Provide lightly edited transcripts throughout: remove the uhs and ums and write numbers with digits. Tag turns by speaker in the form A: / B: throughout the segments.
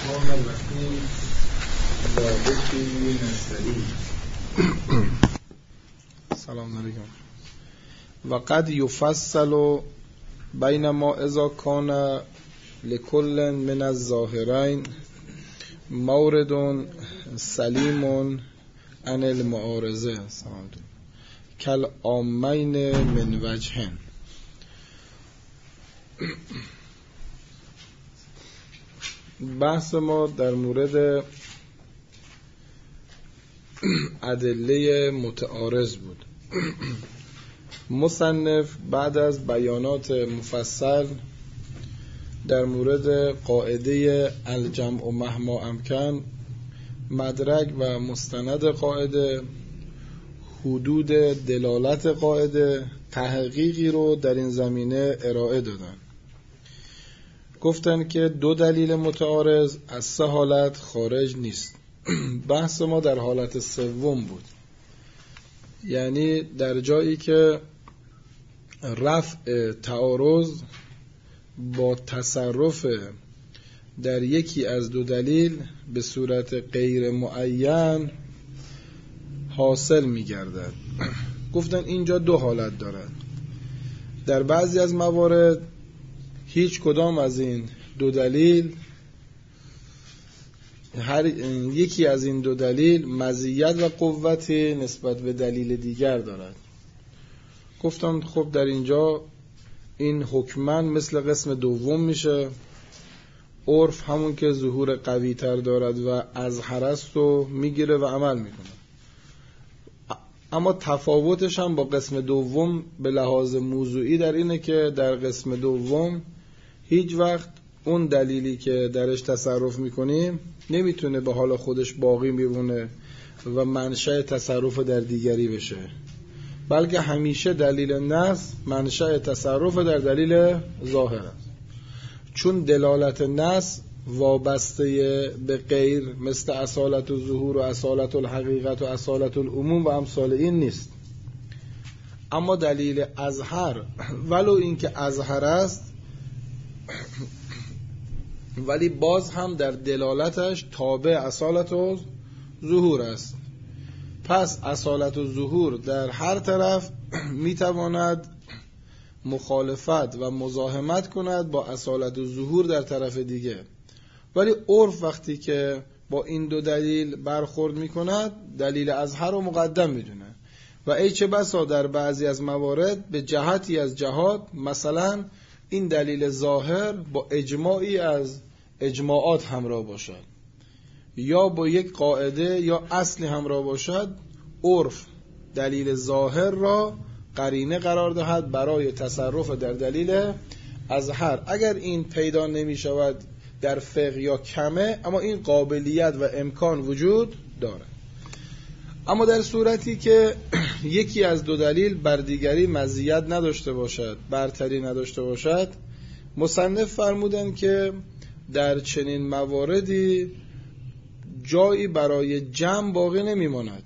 A: الرحمن الرحیم لابدی نستعین.
B: سلام علیکم. و قد یفصل بین ما اذا کان لکل من الظاهرین مورد سلیم عن المعارضه کالعامین من وجهن. بحث ما در مورد ادله متعارض بود. مصنف بعد از بیانات مفصل در مورد قاعده الجمع مهما امکن، مدرک و مستند قاعده، حدود دلالت قاعده، تحقیقی رو در این زمینه ارائه دادن. گفتن که دو دلیل متعارض از سه حالت خارج نیست. بحث ما در حالت سوم بود، یعنی در جایی که رفع تعارض با تصرف در یکی از دو دلیل به صورت غیر معین حاصل می گردد. گفتن اینجا دو حالت دارد. در بعضی از موارد هیچ کدام از این دو دلیل، هر یکی از این دو دلیل مزیت و قوتی نسبت به دلیل دیگر دارد. گفتم خب در اینجا این حکمن مثل قسم دوم میشه. عرف همون که ظهور قوی تر دارد و اظهر است رو میگیره و عمل میکنه، اما تفاوتش هم با قسم دوم به لحاظ موضوعی در اینه که در قسم دوم هیچ وقت اون دلیلی که درش تصرف میکنیم نمیتونه به حال خودش باقی میمونه و منشأ تصرف در دیگری بشه، بلکه همیشه دلیل نص منشأ تصرف در دلیل ظاهر است. چون دلالت نص وابسته به غیر مثل اصالت الظهور و اصالت الحقیقت و اصالت العموم و امثال این نیست. اما دلیل اظهر ولو اینکه اظهر است ولی باز هم در دلالتش تابع اصالت الظهور است. پس اصالت الظهور در هر طرف میتواند مخالفت و مزاحمت کند با اصالت الظهور در طرف دیگه، ولی عرف وقتی که با این دو دلیل برخورد میکند دلیل اظهر رو مقدم میدونه و ای چه بسا در بعضی از موارد به جهتی از جهات، مثلا این دلیل ظاهر با اجماعی از اجماعات همراه باشد یا با یک قاعده یا اصلی همراه باشد، عرف دلیل ظاهر را قرینه قرار دهد برای تصرف در دلیل اظهر. اگر این پیدا نمی شود در فقه یا کمه، اما این قابلیت و امکان وجود دارد. اما در صورتی که یکی از دو دلیل بر دیگری مزیت نداشته باشد، برتری نداشته باشد، مصنف فرمودن که در چنین مواردی جایی برای جمع باقی نمیماند،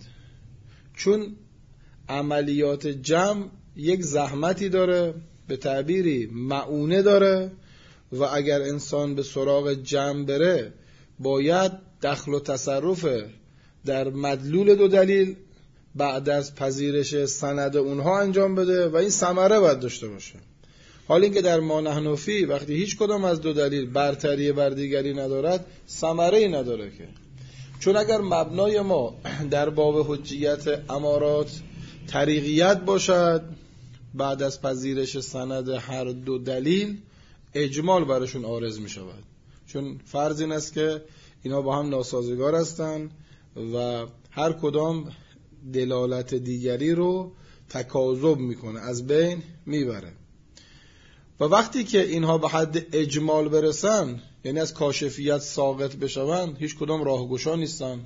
B: چون عملیات جمع یک زحمتی داره، به تعبیری معونه داره و اگر انسان به سراغ جمع بره باید دخل و تصرف در مدلول دو دلیل بعد از پذیرش سند اونها انجام بده و این ثمره باید داشته باشه. حال اینکه در ما نحن فی وقتی هیچ کدام از دو دلیل برتری بر دیگری ندارد ثمره‌ای نداره که. چون اگر مبنای ما در باب حجیت امارات طریقیت باشد، بعد از پذیرش سند هر دو دلیل اجمال برشون عارض می شود، چون فرض این است که اینا با هم ناسازگار هستند و هر کدام دلالت دیگری رو تکاذب میکنه، از بین میبره. و وقتی که اینها به حد اجمال برسن، یعنی از کاشفیت ساقط بشون، هیچ کدام راهگشا نیستن.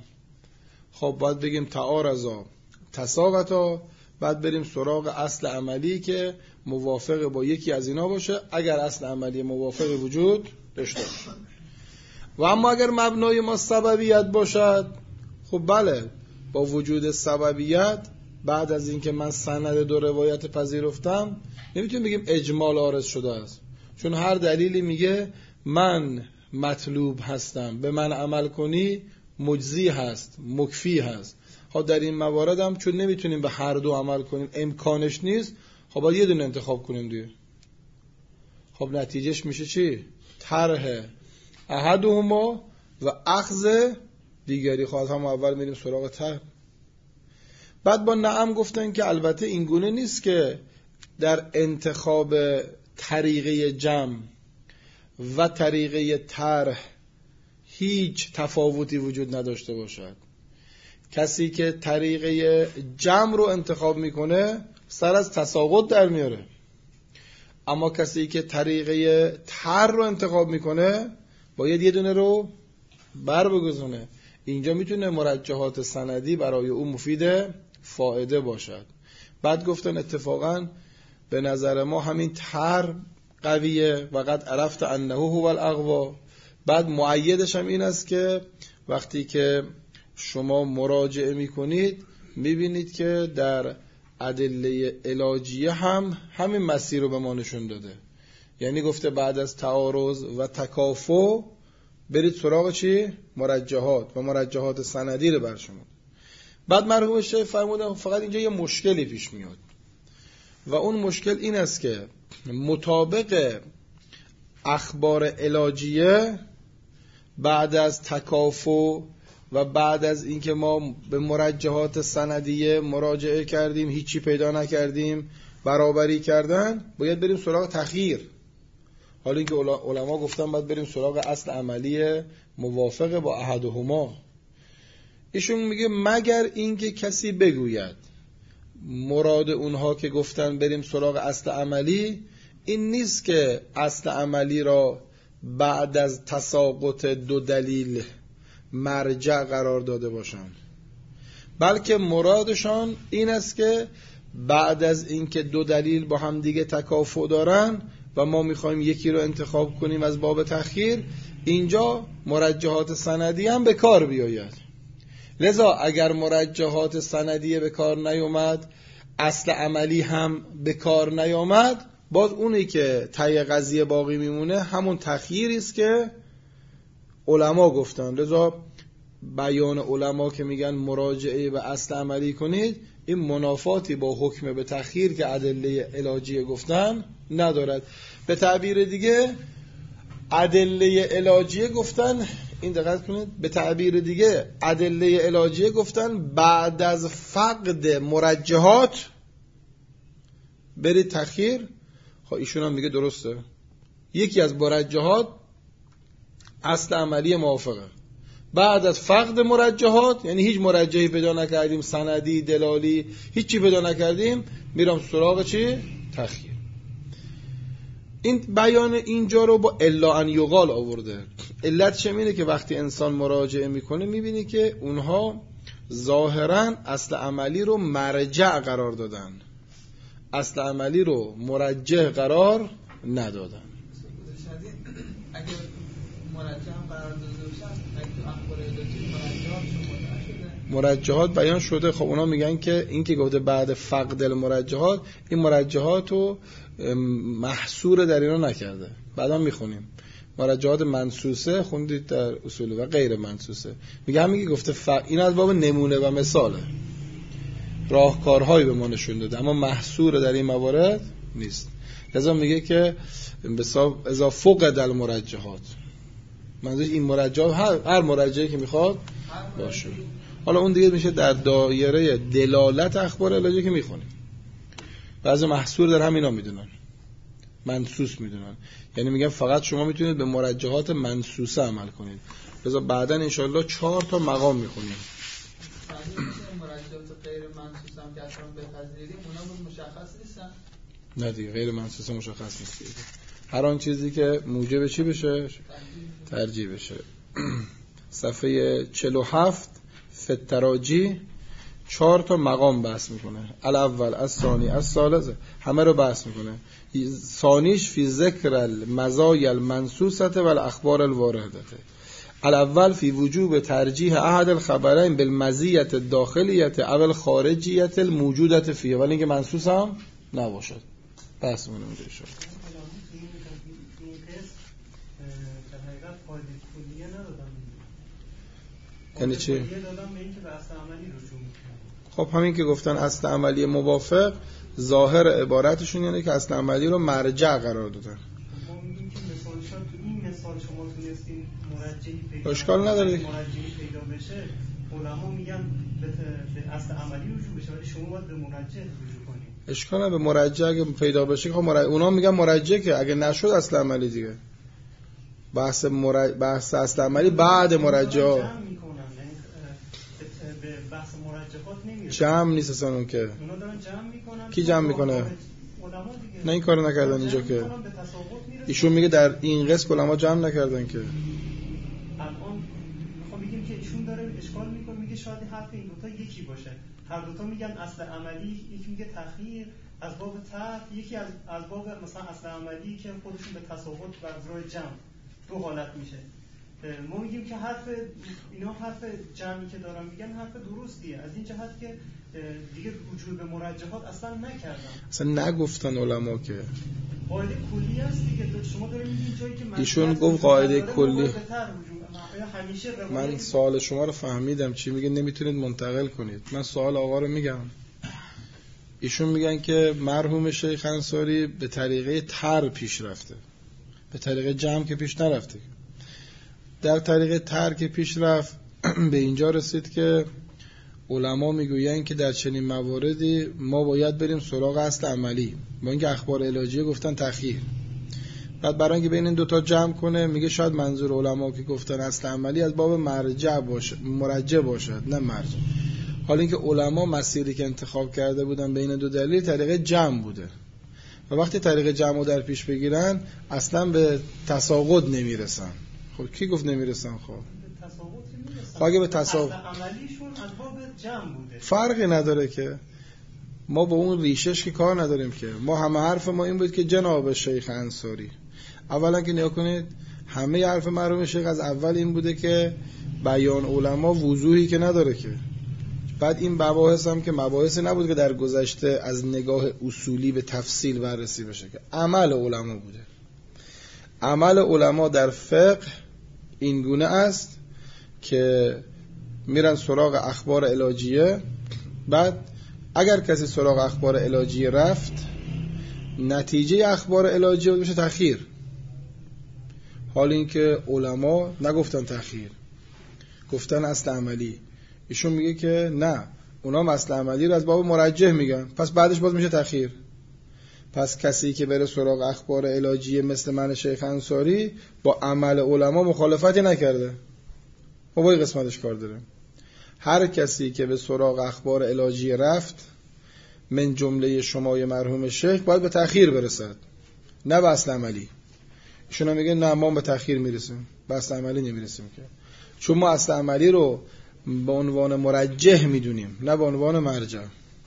B: خب باید بگیم تعارضا تساقطا، بعد بریم سراغ اصل عملی که موافق با یکی از اینا باشه، اگر اصل عملی موافق وجود داشته باشه. و اما اگر مبنای ما سببیت باشد، خب بله، با وجود سببیت بعد از اینکه من سند دو روایت پذیرفتم نمیتونیم بگیم اجمال عارض شده است، چون هر دلیلی میگه من مطلوب هستن، به من عمل کنی مجزی هست، مکفی هست. خب در این موارد هم چون نمیتونیم به هر دو عمل کنیم، امکانش نیست، خب باید یه دونه انتخاب کنیم دیگه. خب نتیجهش میشه چی؟ طرح احدهما و اخذ دیگری. خب هم اول میریم سراغ طرح. بعد با نعم گفتن که البته این گونه نیست که در انتخاب طریقه جمع و طریقه طرح هیچ تفاوتی وجود نداشته باشد. کسی که طریقه جمع رو انتخاب میکنه سر از تساقط در میاره، اما کسی که طریقه طرح رو انتخاب میکنه باید یه دونه رو بر بگذونه. اینجا میتونه مرجحات سندی برای او مفید فائده باشد. بعد گفتن اتفاقا به نظر ما همین طرح قویه و قد عرفت انه هو الاقوا. بعد مؤیدش هم این است که وقتی که شما مراجعه میکنید میبینید که در ادله علاجیه هم همین مسیر رو به ما نشون داده. یعنی گفته بعد از تعارض و تکافؤ برید سراغ چی؟ مرجحات و مرجحات سندی رو برشمرد. بعد مرحوم شیخ فرمودن فقط اینجا یه مشکلی پیش میاد و اون مشکل این است که مطابق اخبار علاجیه بعد از تکافؤ و بعد از اینکه ما به مرجحات سندیه مراجعه کردیم هیچی پیدا نکردیم، برابری کردن، باید بریم سراغ تخییر. حالا اینکه علما گفتن باید بریم سراغ اصل عملی موافق با احدهما. ایشون میگه مگر اینکه کسی بگوید مراد اونها که گفتن بریم سراغ اصل عملی این نیست که اصل عملی را بعد از تساقط دو دلیل مرجع قرار داده باشند، بلکه مرادشان این است که بعد از اینکه دو دلیل با هم دیگه تکافؤ دارن و ما میخوایم یکی رو انتخاب کنیم از باب تخییر، اینجا مرجحات سندی هم به کار بیاید. لذا اگر مرجحات سندی به کار نیومد، اصل عملی هم به کار نیامد، باز اونی که ته قضیه باقی میمونه همون تخییری است که علما گفتن. لذا بیان علما که میگن مراجعه به اصل عملی کنید، این منافاتی با حکم به تخییر که ادله علاجیه گفتن ندارد. به تعبیر دیگه ادله علاجیه گفتن، این دقت کنید، به تعبیر دیگه ادله علاجیه گفتن بعد از فقد مرجحات برید تخییر. خب ایشون هم میگه درسته، یکی از مرجحات اصل عملی موافقه. بعد از فقد مرجحات، یعنی هیچ مرجحی پیدا نکردیم، سندی، دلالی، هیچی پیدا نکردیم، میرم سراغ چی؟ تخییر. این بیان اینجا رو با الا ان یقال آورده. علت چمینه که وقتی انسان مراجعه میکنه میبینی که اونها ظاهرا اصل عملی رو مرجع قرار دادن، اصل عملی رو مرجح قرار ندادن.
A: اگه مرجح قرار داده باشن، اگه اخبار علاجی
B: مرجحات بیان شده. خب اونا میگن که این که گفته بعد فقد المرجحات، این مرجحات رو محصور در اینا نکرده. بعدا میخونیم مرجحات منصوصه خوندید در اصول و غیر منصوصه. میگه همین که گفته این از باب نمونه و مثاله، راهکارهایی به ما نشون داده، اما محصور در این موارد نیست. لذا میگه که اذا فقد المرجحات، منظورش این مرجحات هر مرجحی که میخواد باشه. حالا اون دیگه میشه در دایره دلالت اخبار علاجی که میخونیم. بعضی محصور در همینا میدونن، منصوص میدونن، یعنی میگن فقط شما میتونید به مرجحات منصوصه عمل کنید. لذا بعداً انشالله 4 تا مقام میخونیم.
A: مرجحات غیر منصوصه هم که اصلا بپذیریم، اونا مشخص نیستن.
B: نه دیگه غیر منصوصه مشخص نیست. هر آن چیزی که موجب چی بشه؟ ترجیح بشه. صفحه 47 فتراجی 4 تا مقام بحث میکنه. الاول، الثانی، الثالث، همه رو بحث میکنه. ثانیش فی ذکر المزایا المنصوصه و الاخبار الوارده. الاول فی وجوب ترجیح احد الخبرین بالمزیت الداخلیت او الخارجیت الموجودت فیه، ولی اینکه منصوص هم نباشد. بحث میکنه اونجا شد. یعنی چی؟
C: دادم به این که به اصل عملی رجوع میکنه.
B: خب همین که گفتن اصل عملی موافق، ظاهر عبارتشون یعنی که اصل عملی رو مرجع قرار دادن.
C: ما میگیم که مثالشان تو این مثال شما تونستین مرجعی پیدا
B: اشکال نداره.
C: مرجعی پیدا بشه، علما میگن به اصل عملی رجوع بشه، ولی شما باید به مرجع رجوع کنید.
B: اشکال نداره، به مرجع اگه پیدا بشه خب اونا میگن مرجع، که اگه نشد اصل عملی دیگه. بحث اصل عملی بعد مرجع
C: به بحث مرجحات نمیرسه.
B: جمع نیست اصلا اون که.
C: اونا دارن جمع میکنن.
B: کی جمع میکنه؟
C: علما دیگه.
B: نه این کارو نکردن اینجا که. ایشون میگه در این قسم علما جمع نکردن که.
C: الان میخوام بگیم که ایشون داره اشکال میکنه، میگه شاید حرف این دو تا یکی باشه. هر دو تا میگن اصل عملی، یکی میگه تأخیر از باب طرف، یکی از باب مثلا اصل عملی که خودشون به تساوت و ازرای جمع دو حالت میشه. ما میگیم که اینا حرف جمعی که دارن میگن حرف درستیه، از این جهت که دیگه رجوع به مرجحات اصلا نکردن،
B: اصلا نگفتن علما که
C: قاعده کلی است دیگه. شما دارید میگین جایی که
B: ایشون گفت قاعده کلی.
C: من
B: سوال شما رو فهمیدم چی میگه، نمیتونید منتقل کنید. من سوال آقا رو میگم. ایشون میگن که مرحوم شیخ انصاری به طریقه تر پیش رفته، به طریقه جمع که پیش نرفته. در طریقه تر که پیش رفت به اینجا رسید که علما میگوین که در چنین مواردی ما باید بریم سراغ اصل عملی، با اینکه اخبار الهیه گفتن تأخیر. بعد برای اینکه بین این دوتا جمع کنه میگه شاید منظور علما که گفتن اصل عملی از باب مرجع باشه، مرجع باشد نه مرجع. حالا اینکه علما مسیری که انتخاب کرده بودن بین دو دلیل طریقه جمع بوده و وقتی طریقه جمع رو در پیش بگیرن اصلا به تساقط نمیرسن. خب کی گفت نمیرسن؟ خب اگه به تساقط
C: عملیشون از باب جمع بوده،
B: فرقی نداره که. ما با اون ریشش که کار نداریم که. ما همه حرف ما این بود که جناب شیخ انصاری، اولا که نیا کنید همه حرف مرحوم شیخ از اول این بوده که بیان علما وضوحی که نداره که. بعد این مباحث هم که مباحثی نبود که در گذشته از نگاه اصولی به تفصیل بررسی بشه، که عمل علما بوده. عمل علما در فقه این گونه است که میرن سراغ اخبار الهیه، بعد اگر کسی سراغ اخبار الهیه رفت نتیجه اخبار الهیه بشه تأخیر. حال این که علما نگفتن تأخیر، گفتن اصل عملی. ایشون میگه که نه، اونا اصل عملی رو از باب مرجح میگن، پس بعدش باز میشه تأخیر. پس کسی که بره سراغ اخبار الهیه مثل من شیخ انصاری با عمل علما مخالفتی نکرده. ما با این قسمتش کار داریم. هر کسی که به سراغ اخبار الهیه رفت من جمله شمای مرحوم شیخ باید به تأخیر برسد، نه به اصل عملی. ایشون میگه نه، ما به تأخیر میرسیم، به اصل عملی نمیرسیم، که چون ما اصل عملی رو به عنوان مرجح میدونیم نه به عنوان مرجع.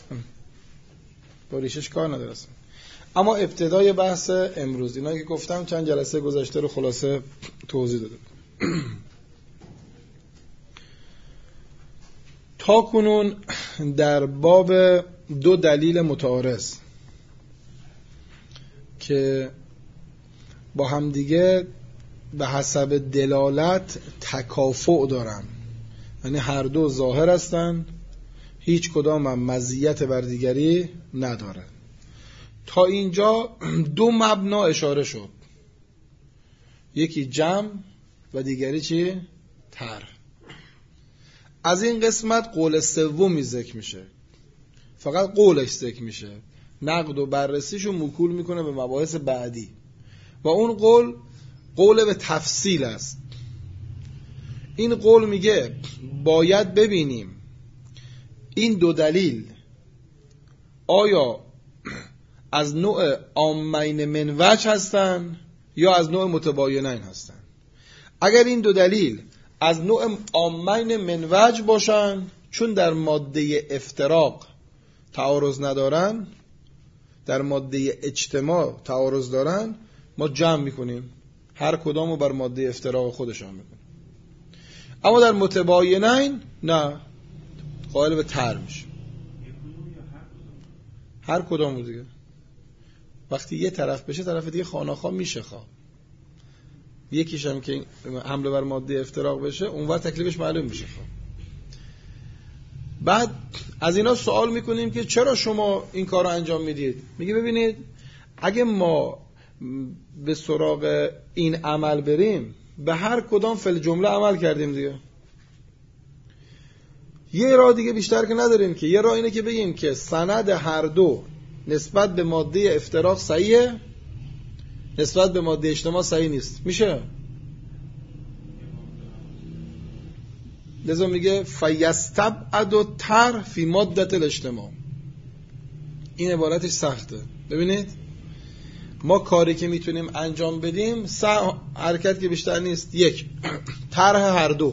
B: با ریشش کار نداره. اما ابتدای بحث امروز اینا که گفتم چند جلسه گذشته رو خلاصه توضیح دادم. تا کنون در باب دو دلیل متعارض که با همدیگه به حسب دلالت تکافؤ دارن، یعنی هر دو ظاهر هستن، هیچ کدام هم مزیت بر دیگری ندارن. تا اینجا دو مبنا اشاره شد، یکی جمع و دیگری چی؟ تر. از این قسمت قول سومی ذکر میشه، فقط قولش ذکر میشه، نقد و بررسیشو موکول میکنه به مباحث بعدی و اون قول به تفصیل است. این قول میگه باید ببینیم این دو دلیل آیا از نوع عامین من وجه هستن یا از نوع متباینین هستن. اگر این دو دلیل از نوع عامین من وجه باشن، چون در ماده افتراق تعارض ندارن، در ماده اجتماع تعارض دارن، ما جمع میکنیم، هر کدامو بر ماده افتراق خودشان میکنیم. اما در متباینین نه، قائل به تر میشه. هر کدامو دیگه. وقتی یه طرف بشه طرف دیگه خاناخا میشه خواه. یکیش هم که حمله بر ماده افتراق بشه، اونور تکلیفش معلوم میشه. بعد از اینا سوال میکنیم که چرا شما این کار رو انجام میدید؟ میگه ببینید اگه ما به سراغ این عمل بریم، به هر کدام فل جمله عمل کردیم دیگه. یه راه دیگه بیشتر که نداریم که. یه راه اینه که بگیم که سند هر دو نسبت به ماده افتراق صحیحه، نسبت به ماده اجتماع صحیح نیست. میشه؟ لذا میگه فیستبعد تر فی مادة الاجتماع. این عبارتش سخته. ببینید ما کاری که میتونیم انجام بدیم حرکت که بیشتر نیست. یک، طرح هر دو.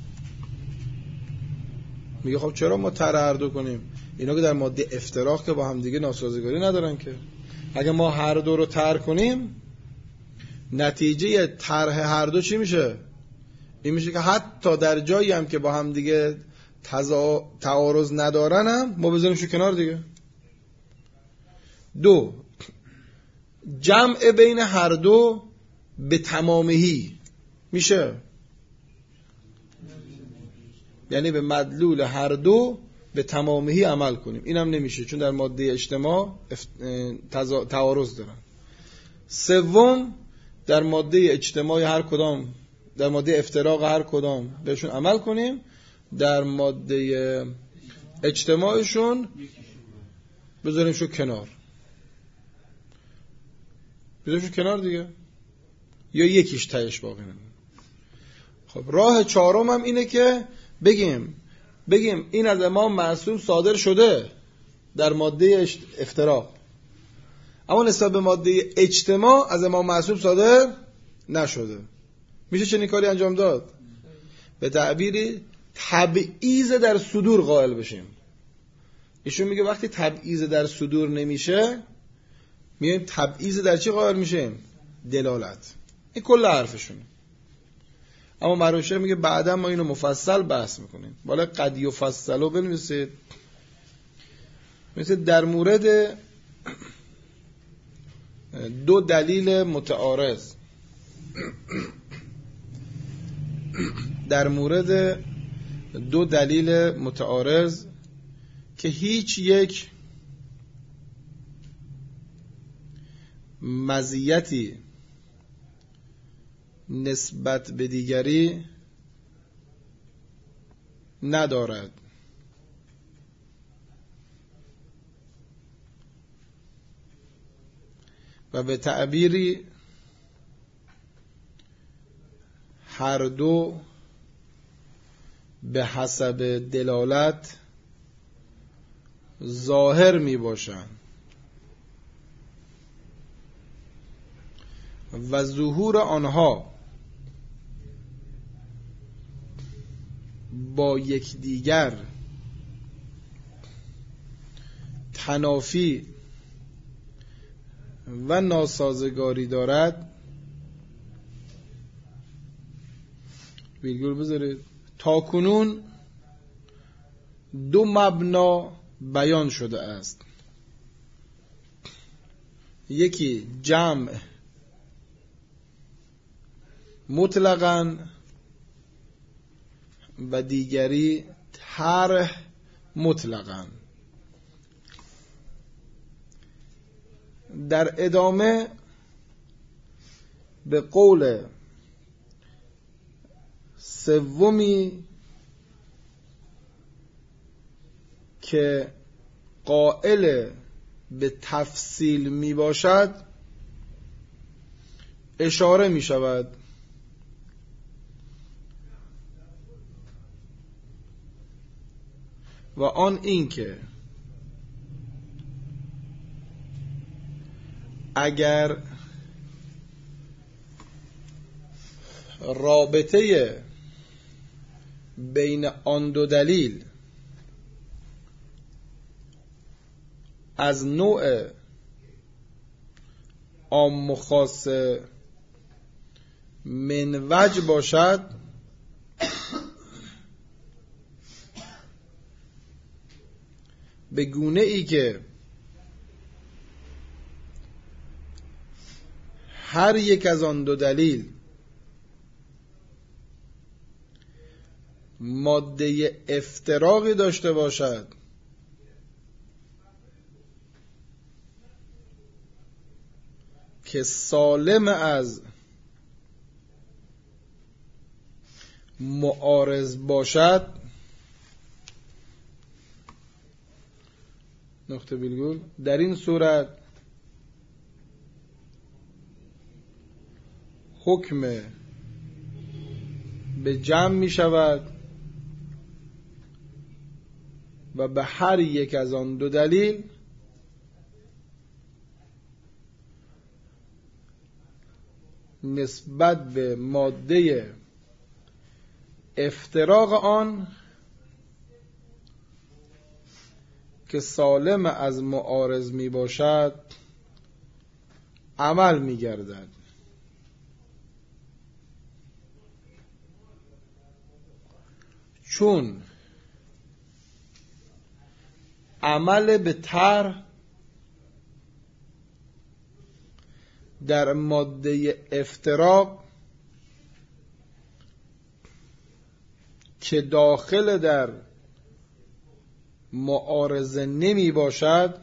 B: میگه خب چرا ما طرح هر دو کنیم؟ اینا که در ماده افتراق که با هم دیگه ناسازگاری ندارن که. اگه ما هر دو رو طرح کنیم، نتیجه طرح هر دو چی میشه؟ این میشه که حتی در جایی هم که با هم دیگه تعارض ندارن هم ما بذاریمشو کنار دیگه. دو، جمع بین هر دو به تمامهی میشه، یعنی به مدلول هر دو به تمامهی عمل کنیم. اینم نمیشه چون در ماده اجتماع تعارض دارن. سوم، در ماده اجتماع هر کدام، در ماده افتراق هر کدام بهشون عمل کنیم، در ماده اجتماعشون بذاریمشو کنار. بذاریمشو کنار دیگه، یا یکیش تهش باقی نمونه. خب راه چهارم هم اینه که بگیم این از امام معصوم صادر شده در ماده افتراق، اما نسبت به ماده اجتماع از امام معصوم صادر نشده. میشه چنین کاری انجام داد؟ به تعبیری تبعیض در صدور قائل بشیم. ایشون میگه وقتی تبعیض در صدور نمیشه، میگیم تبعیض در چی قائل میشیم؟ دلالت. این کل حرفشونه. اما مرحوم شیخ میگه بعدا ما اینو مفصل بحث میکنیم. بالا قد یفصلو بنویسید. مثل در مورد دو دلیل متعارض، در مورد دو دلیل متعارض که هیچ یک مزیتی نسبت به دیگری ندارد، و به تعبیری هر دو به حسب دلالت ظاهر می باشند و ظهور آنها با یکدیگر تنافی و ناسازگاری دارد. ویرگول بذارید. تاکنون دو مبنا بیان شده است. یکی جمع مطلقاً و دیگری طرح مطلقاً. در ادامه به قول سومی که قائل به تفصیل می باشد اشاره می شود. و آن این که اگر رابطه بین آن دو دلیل از نوع عام و خاص من وجه باشد، به گونه ای که هر یک از آن دو دلیل ماده افتراقی داشته باشد که سالم از معارض باشد، نقطه ویرگول، در این صورت حکم به جمع می شود و به هر یک از آن دو دلیل نسبت به ماده افتراق آن که سالم از معارض می باشد عمل می گردد. چون عمل به طرح در ماده افتراق که داخل در معارضه نمی باشد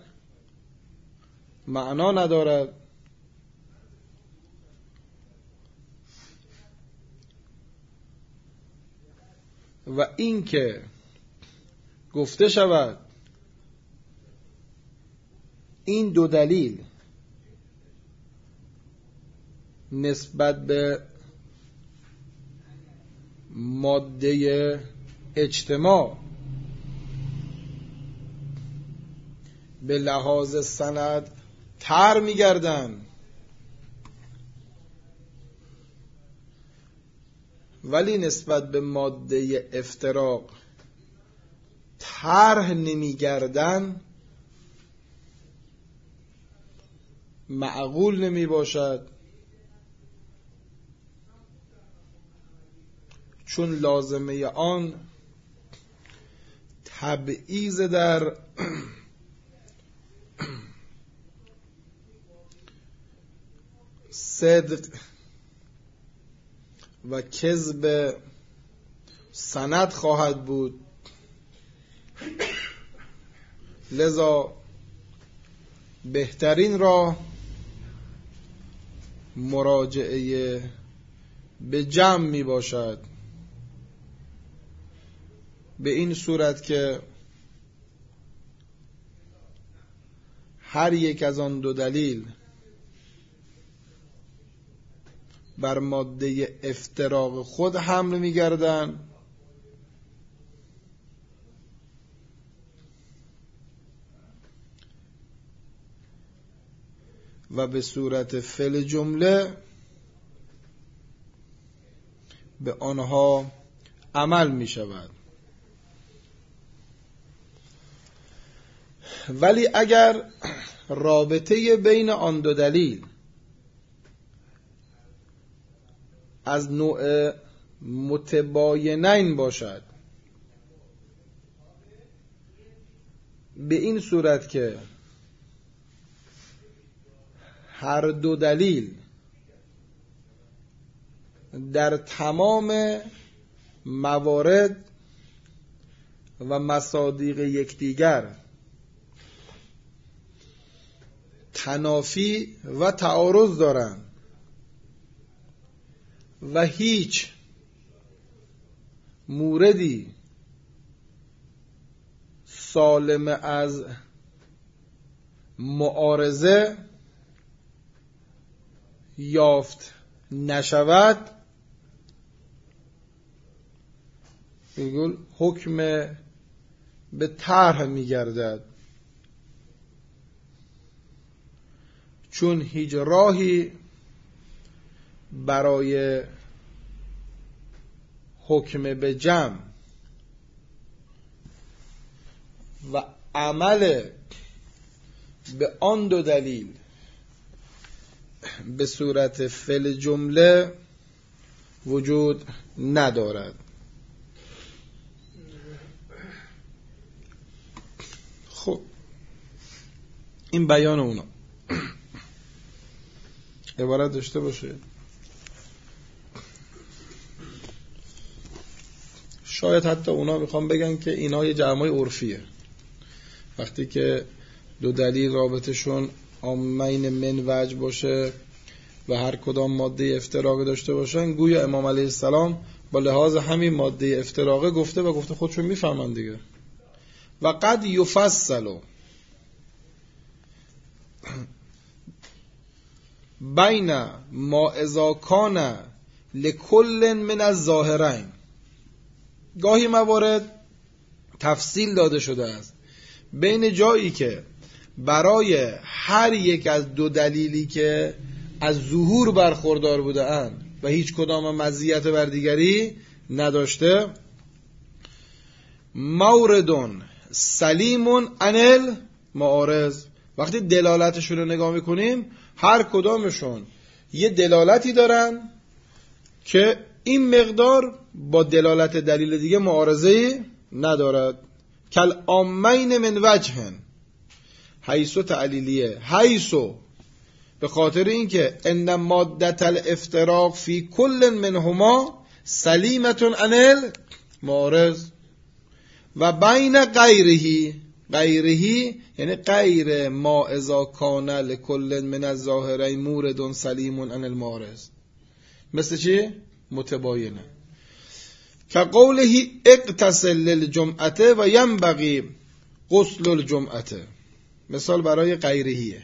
B: معنا ندارد و این که گفته شود این دو دلیل نسبت به ماده اجتماع به لحاظ سند طرح می‌گردند ولی نسبت به ماده افتراق طرح نمی‌گردند، معقول نمی باشد، چون لازمه آن تبعیض در صدق و کذب سند خواهد بود. لذا بهترین راه مراجعه به جمع می باشد، به این صورت که هر یک از آن دو دلیل بر ماده افتراق خود حمل می گردن و به صورت فعل جمله به آنها عمل می شود. ولی اگر رابطه بین آن دو دلیل از نوع متباینین باشد، به این صورت که هر دو دلیل در تمام موارد و مصادیق یکدیگر تنافی و تعارض دارند و هیچ موردی سالم از معارضه یافت نشود، میگن حکم به طرح میگردد، چون هیچ راهی برای حکم به جمع و عمل به آن دو دلیل به صورت فعل جمله وجود ندارد. خب این بیان اونا عبارت داشته باشه. شاید حتی اونا میخوام بگن که اینا یه جمعای عرفیه. وقتی که دو دلیل رابطشون عامین من وجه باشه و هر کدام ماده افتراقی داشته باشن، گویا امام علیه السلام با لحاظ همین ماده افتراقی گفته و گفته خودشون میفهمن دیگه. و قد یفصلوا بین ما اذا کان لکل من الظاهرین، گاهی موارد تفصیل داده شده است بین جایی که برای هر یک از دو دلیلی که از ظهور برخوردار بوده اند و هیچ کدام مزیت بر دیگری نداشته، موردون سلیمون عن المعارض، وقتی دلالتشون رو نگاه میکنیم هر کدامشون یه دلالتی دارن که این مقدار با دلالت دلیل دیگه معارضه‌ای ندارد. کل عامین من وجهن، حیثو تعلیلیه، حیثو به خاطر اینکه ان مادة الافتراق فی کل منهما سلیمتون عن المعارض و بین غیرهی یعنی غیر ما اذا کان لکل من الظاهرین مورد سلیم عن المعارض. مثل چی؟ متباینه. که قوله اغتسل للجمعه و ینبغی غسل الجمعه، مثال برای غیرهیه.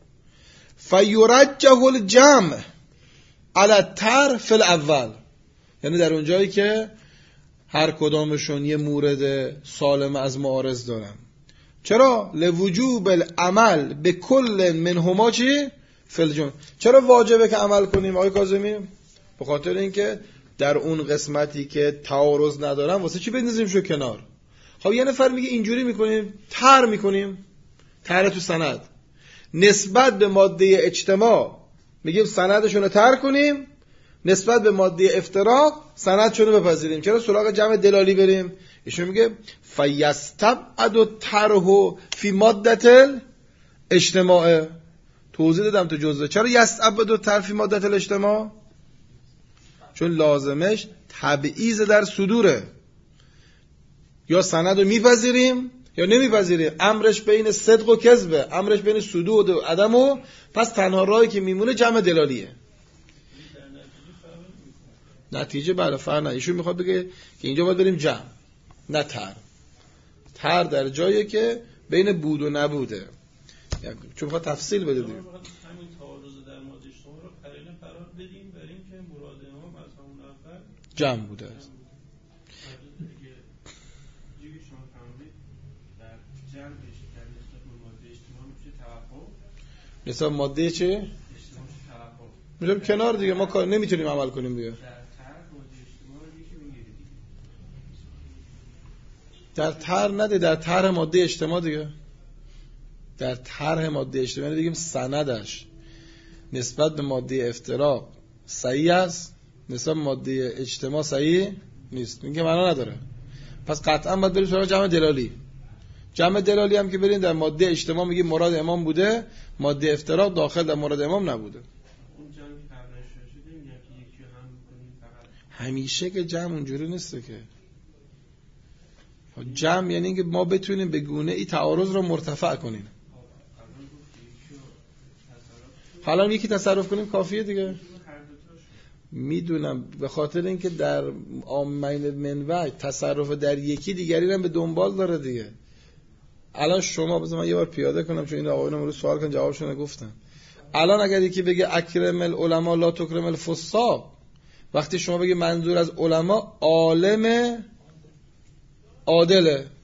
B: فیرجح الجمع علی الطرف الاول، یعنی در اونجایی که هر کدامشون یه مورد سالم از معارض دارن. چرا؟ لوجوب العمل به کل منهما چی؟ فی الجمع. چرا واجبه که عمل کنیم آقای کاظمی؟ به خاطر اینکه در اون قسمتی که تعارض ندارن واسه چی بندازیمشو کنار؟ خب یه نفر میگه اینجوری میکنیم، تر میکنیم، تر تو سند نسبت به ماده اجتماع میگیم سندشون رو تر کنیم، نسبت به ماده افتراق سندشون رو بپذیریم. چرا سراغ جمع دلالی بریم؟ ایشون میگه فیستبعد الطرح فی ماده الاجتماع. توضیح دادم تو جزء. چرا یستبعد الطرح فی ماده الاجتماع؟ چون لازمش تبعیض در صدوره، یا سند رو میپذیریم یا نمیپذیریم. امرش بین صدق و کذبه، امرش بین صدور و عدم، و پس تنها راهی که میمونه جمع دلالیه. نتیجه بله فرق نه. ایشون میخواد بگه که اینجا باید بریم جمع نه تر. تر در جایی که بین بود و نبوده، یعنی چون میخواد تفصیل بده دیگه.
D: همین تعارض در ماده اجتماع رو قرینه قرار بدیم برای اینکه مراد امام از همون اول
B: جمع بوده است.
D: جوری شما فهمید در جمعش در نسبت به ماده اجتماع میشه توقع.
B: نسبت ماده چه؟
D: اجتماع توقع.
B: میذاریم کنار دیگه، ما کار نمیتونیم عمل کنیم دیگه. در طرح نده، در طرح ماده اجتماع دیگه. در طرح ماده اجتماع دیگه سندش نسبت به ماده افتراق صحیح است، نسبت به ماده اجتماع صحیح نیست. میگه معنا نداره. پس قطعا باید بریم سراغ جمع دلالی. جمع دلالی هم که بریم در ماده اجتماع میگیم مراد امام بوده، ماده افتراق داخل در مراد امام نبوده.
D: اون جمعی قبلش شده میگم که یکی هم می‌کنیم فقط.
B: همیشه که جمع اونجوری نیسته که. جمع یعنی که ما بتونیم به گونه ای تعارض رو مرتفع کنیم. حالا یکی تصرف کنیم کافیه دیگه. میدونم به خاطر اینکه در عامین منوع تصرف در یکی دیگری هم به دنبال داره دیگه. الان شما بذار من یه بار پیاده کنم چون این آقایون امروز سوال کردن جوابشون رو گفتن. الان اگر یکی بگه اکرم العلماء لا تکرم الفساق، وقتی شما بگی منظور از علما عالم عادله،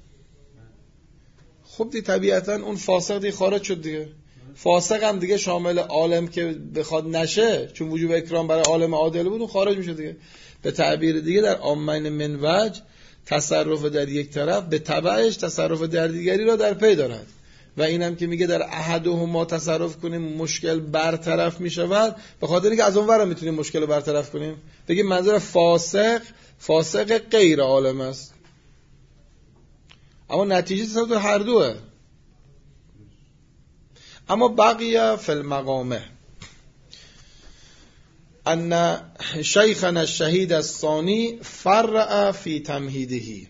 B: خب دی طبیعتا اون فاسق دی خارج شد دیگه. فاسق هم دیگه شامل عالم که بخواد نشه، چون وجوب اکرام برای عالم عادل بود، اون خارج میشه دیگه. به تعبیر دیگه در عامین من وجه تصرف در یک طرف به تبعش تصرف در دیگری را در پی دارد. و اینم که میگه در احدهما تصرف کنیم مشکل برطرف میشود، به خاطر اینکه از اون ور میتونیم مشکل رو برطرف کنیم. بگیم منظور فاسق غیر عالم است، اما نتیجه تصرف در هر دوه. اما بقیه فی المقامه ان شیخنا الشهید الثانی فرع فی تمهیده.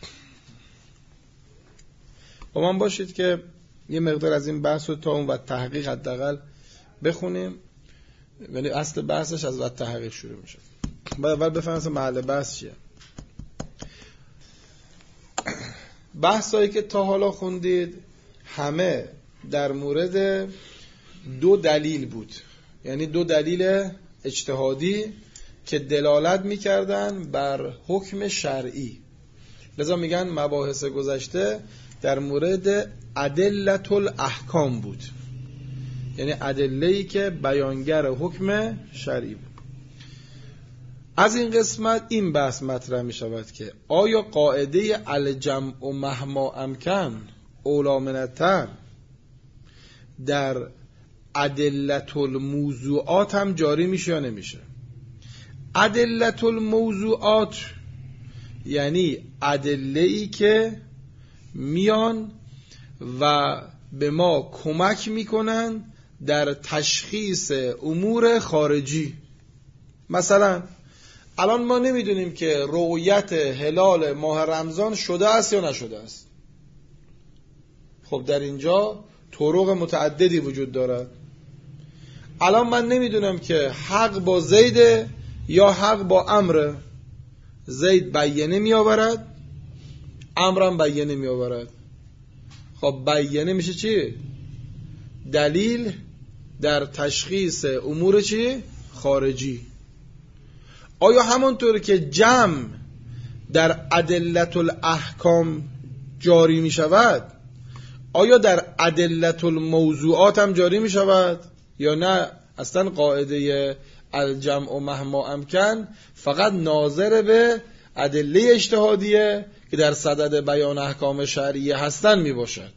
B: با من باشید که یه مقدار از این بحث رو تا اون و تحقیق حداقل بخونیم. یعنی اصل بحثش از وقت تحقیق شروع میشه. باید اول بفهمیم محل بحث چیه. بحثایی که تا حالا خوندید همه در مورد دو دلیل بود، یعنی دو دلیل اجتهادی که دلالت میکردن بر حکم شرعی. لذا میگن مباحث گذشته در مورد ادلة الاحکام بود، یعنی ادله‌ای که بیانگر حکم شرعی بود. از این قسمت این بحث مطرح می شود که آیا قاعده الجمع و مهما امکن اولی من التر در ادلة الموضوعات هم جاری میشه یا نمیشه؟ ادلة الموضوعات یعنی ادله‌ای که میان و به ما کمک میکنن در تشخیص امور خارجی. مثلا الان ما نمیدونیم که رؤیت هلال ماه رمضان شده است یا نشده است. خب در اینجا طرق متعددی وجود دارد. الان من نمیدونم که حق با زید یا حق با عمرو. زید بیانه می آورد، عمرو هم بیانه می آورد. خب بیانه میشه چی؟ دلیل در تشخیص امور چی؟ خارجی. آیا همانطور که جمع در ادلة الاحکام جاری می شود، آیا در ادلة الموضوعات هم جاری می شود یا نه؟ اصلا قاعده الجمع و مهما امکن فقط ناظر به ادله اجتهادیه که در صدد بیان احکام شرعیه هستن می باشد.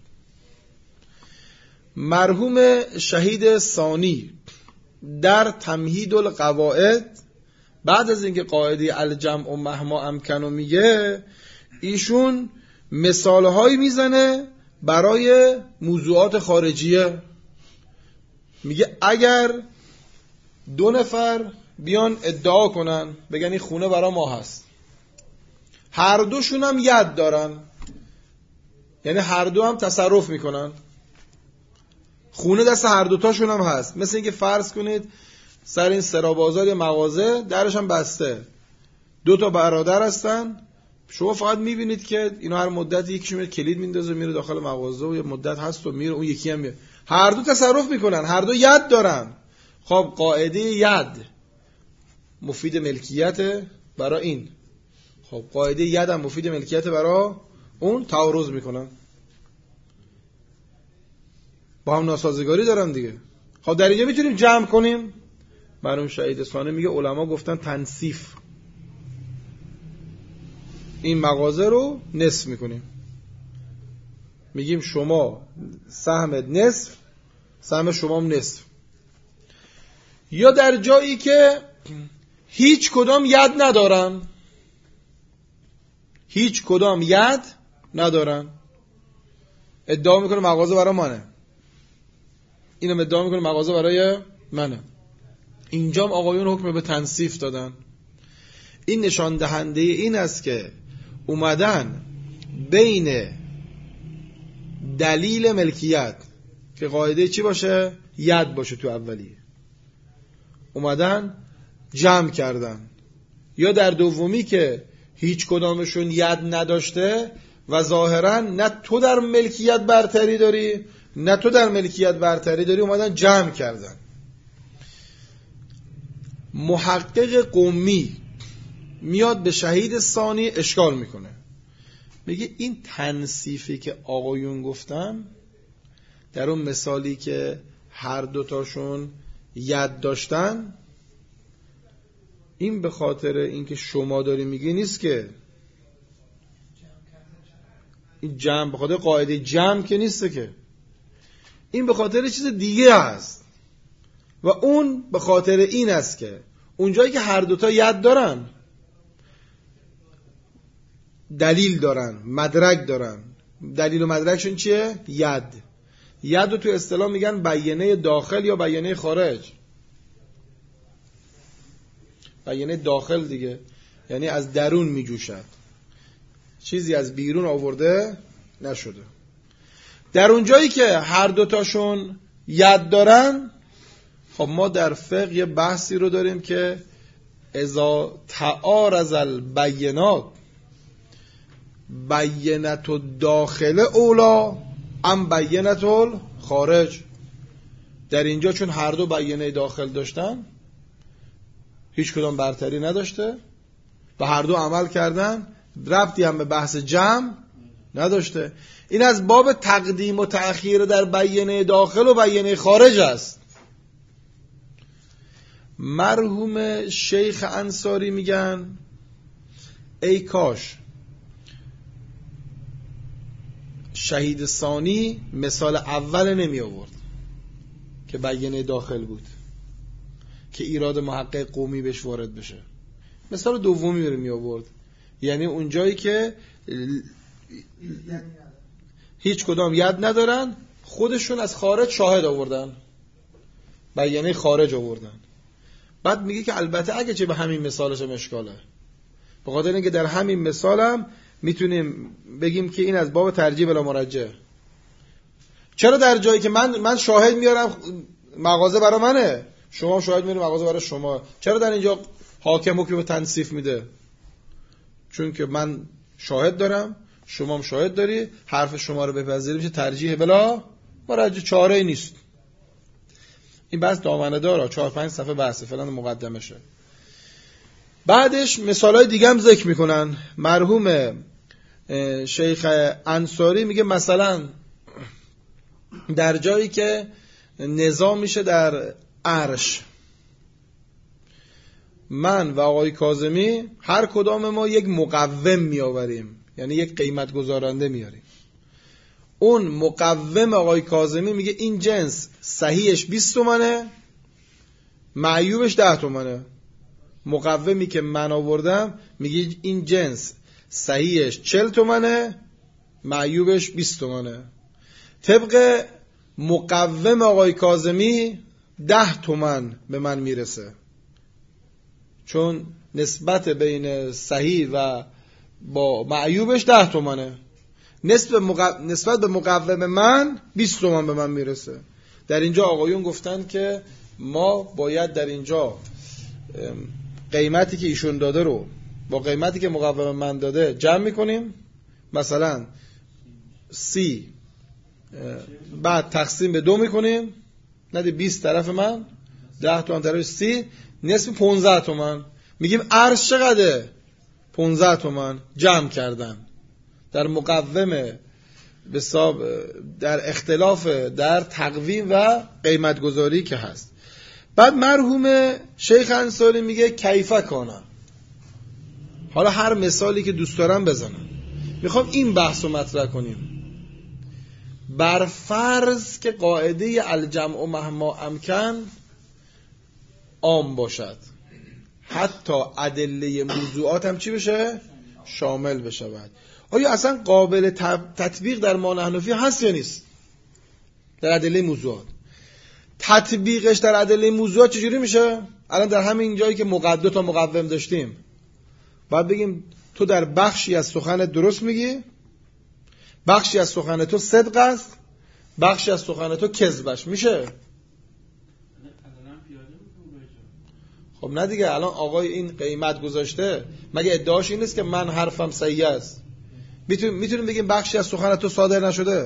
B: مرحوم شهید ثانی در تمهید القواعد بعد از اینکه قاعده الجمع و مهما امکنو میگه، ایشون مثالهایی میزنه برای موضوعات خارجیه. میگه اگر دو نفر بیان ادعا کنن بگن این خونه برای ما هست، هر دوشون هم ید دارن، یعنی هر دو هم تصرف میکنن، خونه دست هر دوتاشون هم هست. مثل اینکه فرض کنید سر این سرابازار یا مغازه درش هم بسته، دو تا برادر هستن، شما فقط میبینید که اینا هر مدت یکیشون میره کلید میندازه میره داخل مغازه و یه مدت هست و میره، اون یکی هم میره، هر دو تصرف میکنن، هر دو ید دارن. خب قاعده ید مفید ملکیت برای این، خب قاعده ید هم مفید ملکیت برای اون، تعارض میکنن، با هم ناسازگاری دارن دیگه. خب در اینجا میتونیم جمع کنیم. مرحوم شهید ثانی میگه علما گفتن تنصیف، این مغازه رو نصف میکنیم، میگیم شما سهمت نصف، سهم شما هم نصف. یا در جایی که هیچ کدام ید ندارن، هیچ کدام ید ندارن، ادعا میکنه مغازه برای منه، اینم ادعا میکنه مغازه برای منه، اینجام آقایون حکم به تنصیف دادن. این نشان دهنده این است که اومدن بین دلیل ملکیت که قاعده چی باشه؟ ید باشه تو اولی، اومدن جمع کردن، یا در دومی که هیچ کدامشون ید نداشته و ظاهرا نه تو در ملکیت برتری داری نه تو در ملکیت برتری داری، اومدن جمع کردن. محقق قمی میاد به شهید ثانی اشکال میکنه، میگه این تنصیفی که آقایون گفتم در اون مثالی که هر دوتاشون ید داشتن، این به خاطر اینکه شما داری میگی نیست که این جمع به خاطر قاعده جمع که نیسته که، این به خاطر چیز دیگه هست و اون به خاطر این است که اونجایی که هر دوتا ید دارن، دلیل دارن، مدرک دارن، دلیل و مدرکشون چیه؟ ید. ید رو تو اصطلاح میگن بیانه داخل یا بیانه خارج. بیانه داخل دیگه، یعنی از درون می جوشد، چیزی از بیرون آورده نشده. در اون جایی که هر دوتاشون ید دارن، خب ما در فقه یه بحثی رو داریم که اذا تعارض البینات بینت الداخل اولا ام بینت الخارج. در اینجا چون هر دو بیانه داخل داشتن، هیچ کدام برتری نداشته و هر دو عمل کردن، ربطی هم به بحث جمع نداشته. این از باب تقدیم و تأخیر در بیانه داخل و بیانه خارج است. مرحوم شیخ انصاری میگن ای کاش شهید ثانی مثال اول نمی آورد که بیانه داخل بود که ایراد محقق قومی بهش وارد بشه، مثال دومی رو می آورد، یعنی اون جایی که هیچ کدام ید ندارن، خودشون از خارج شاهد آوردن، بیانه خارج آوردن. بعد میگه که البته اگه چه به همین مثالش هم اشکاله، به خاطر اینکه در همین مثالم میتونیم بگیم که این از باب ترجیح بلا مرجح. چرا در جایی که من شاهد میارم مغازه برای منه، شما شاهد میاریم مغازه برای شما، چرا در اینجا حاکم حکم تنصیف میده؟ چون که من شاهد دارم، شما هم شاهد داری، حرف شما رو بپذیریم، میشه ترجیح بلا مرجح، چاره‌ای نیست. این بحث دامنه داره، 4-5 صفحه بحثه، فعلا مقدمه شه. بعدش مثالای دیگه هم ذکر میکنن. مرحوم شیخ انصاری میگه مثلا در جایی که نزاع میشه در عرش، من و آقای کاظمی هر کدام ما یک مقوم میآوریم، یعنی یک قیمت گذارنده میاریم. اون مقوم آقای کاظمی میگه این جنس صحیحش 20 تومنه، معیوبش 10 تومنه. مقومی که من آوردم میگه این جنس صحیحش 40 تومنه، معیوبش 20 تومنه. طبق مقوم آقای کاظمی 10 تومن به من میرسه، چون نسبت بین صحیح و با معیوبش 10 تومنه. نسبت به مقوم من 20 تومن به من میرسه. در اینجا آقایون گفتن که ما باید در اینجا قیمتی که ایشون داده رو با قیمتی که مقوم من داده جمع میکنیم، مثلا 30 بعد تقسیم به 2 میکنیم، نده 20 طرف من، 10 تومن طرف 30، نصف 15 تومن. میگیم ارز چقدره؟ 15 تومن. جمع کردن در مقوم حساب، در اختلاف در تقویم و قیمت گذاری که هست. بعد مرحوم شیخ انصاری میگه کیفه کنن. حالا هر مثالی که دوست دارم بزنم، میخوام این بحث رو مطرح کنیم. بر فرض که قاعده الجمع مهما امکن عام باشد، حتی ادله موضوعات هم چی بشه؟ شامل بشه. بعد آیا اصلا قابل تطبیق در ما حنفی هست یا نیست؟ در ادله موضوعات تطبیقش در ادله موضوعات چجوری میشه؟ الان در همین جایی که دو تا مقوم داشتیم، باید بگیم تو در بخشی از سخن درست میگی، بخشی از سخن تو صدق است، بخشی از سخن تو کذبش میشه. خب نه دیگه، الان آقای این قیمت گذاشته، مگه ادعاش این نیست که من حرفم صحیح است؟ میتونیم بگیم بخشی از سخن تو صادر نشده.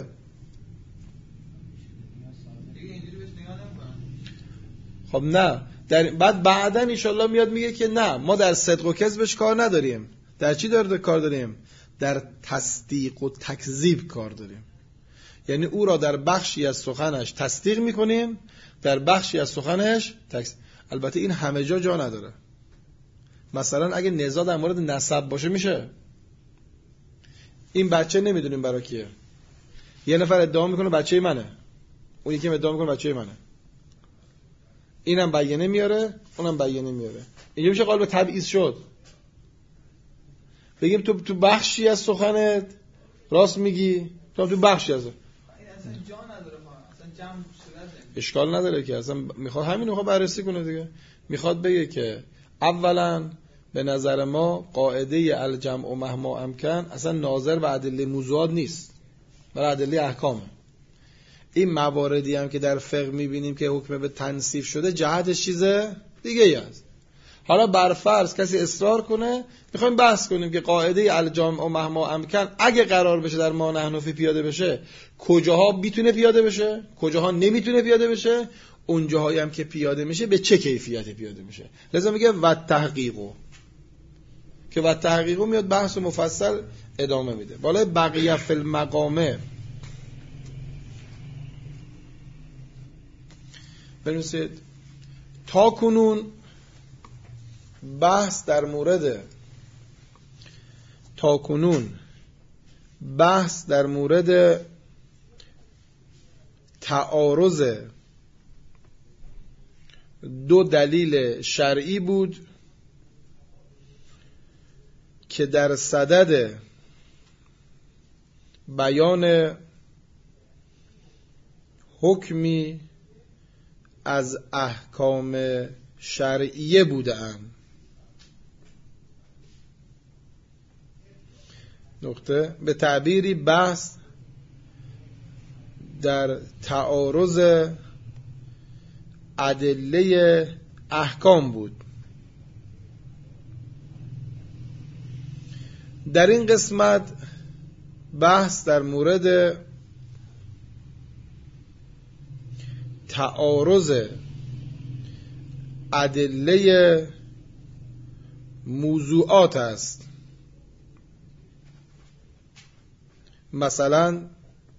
B: خب نه، بعد بعداً انشالله میاد میگه که نه، ما در صدق و کذبش کار نداریم. در چی کار داریم؟ در تصدیق و تکذیب کار داریم. یعنی او را در بخشی از سخنش تصدیق میکنیم، در بخشی از سخنش البته این همه جا نداره. مثلا اگه نزاع در مورد نسب باشه میشه، این بچه نمیدونیم برای کیه، یه نفر ادعا میکنه بچه منه، اون یکی ادعا میکنه بچه منه، اینم بیانه میاره اونم بیانه میاره، اینجا میشه قالب تبعیض شد. بگیم تو بخشی از سخنت راست میگی، تو بخشی از
A: این اصلا جا نداره، اصلا جمع شده
B: اشکال نداره که اصلا میخواد همین رو بررسی کنه دیگه. میخواد بگه که اولا به نظر ما قاعده الجمع و مهما امکن اصلا ناظر به ادله موضوعات نیست، برای ادله احکامه. این مواردی هم که در فقه میبینیم که حکم به تنصیف شده جهتش چیز دیگه ای است. حالا برفرض کسی اصرار کنه میخوایم بحث کنیم که قاعده الجمع و مهما امکن اگه قرار بشه در ما نحن فی پیاده بشه کجاها میتونه پیاده بشه، کجاها نمیتونه پیاده بشه، اون جاهایی هم که پیاده میشه به چه کیفیت پیاده میشه. لذا میگه و تحقیقو، که و تحقیقو میاد بحث مفصل ادامه میده. بالای بقیه فی المقامه بنویسید تا کنون بحث در مورد تعارض دو دلیل شرعی بود که در صدد بیان حکمی از احکام شرعیه بودند. نقطه به تعبیری بحث در تعارض ادله احکام بود. در این قسمت بحث در مورد تعارض ادله موضوعات است. مثلا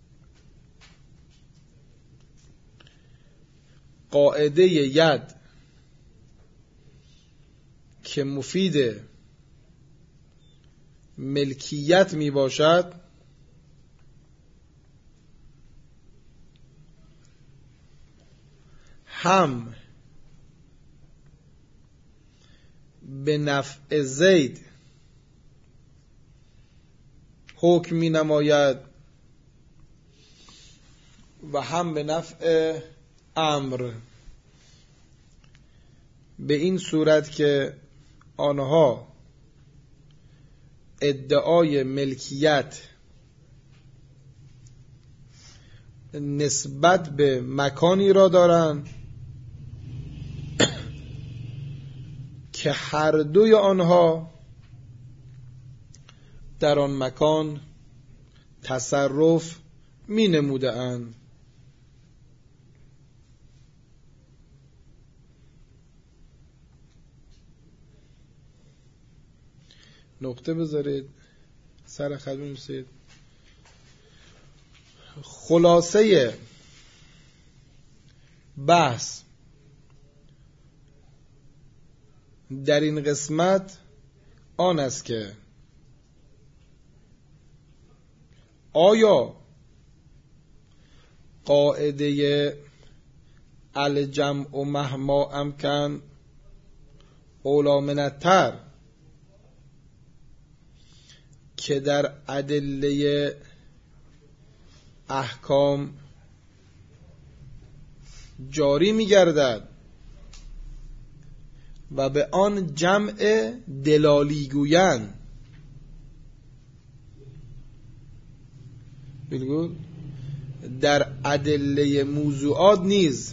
B: قاعده ید که مفید ملکیت می باشد هم به نفع زید حکم می نماید و هم به نفع امر، به این صورت که آنها ادعای ملکیت نسبت به مکانی را دارند که هر دوی آنها در آن مکان تصرف می نموده اند. نقطه بذارید، سر خط بنویسید. خلاصه بحث در این قسمت آن است که آیا قاعده الجمع و مهما امکن اولی من التر که در ادله احکام جاری می گردد و به آن جمع دلالی گویند، بگو در ادله موضوعات نیز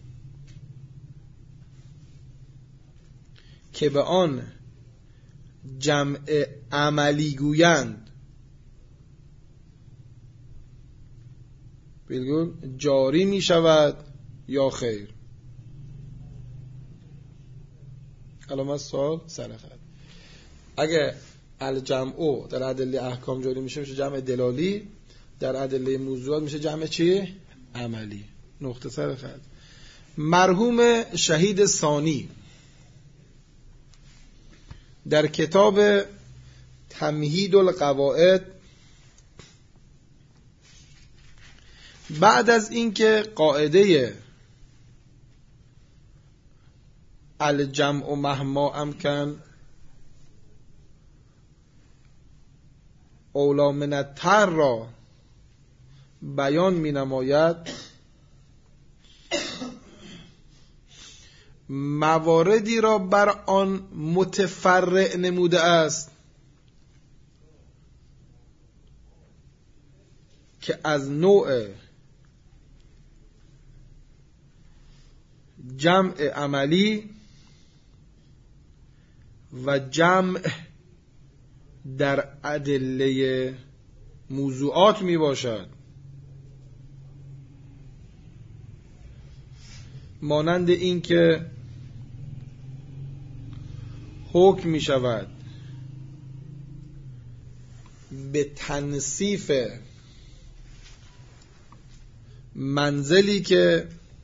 B: که به آن جمع عملی گویند بگو جاری می شود یا خیر. علامت سوال سر خط. اگه الجمع در ادله احکام جاری میشه جمع دلالی، در ادله موضوعات میشه جمع چی؟ عملی. نقطه سر خط. مرحوم شهید ثانی در کتاب تمهید القواعد بعد از اینکه قاعده الجمع و مهما امکن اولی من التر را بیان می نماید، مواردی را بر آن متفرع نموده است که از نوع جمع عملی و جمع در ادله موضوعات می باشد، مانند این که حکم می شود به تنصیف منزلی که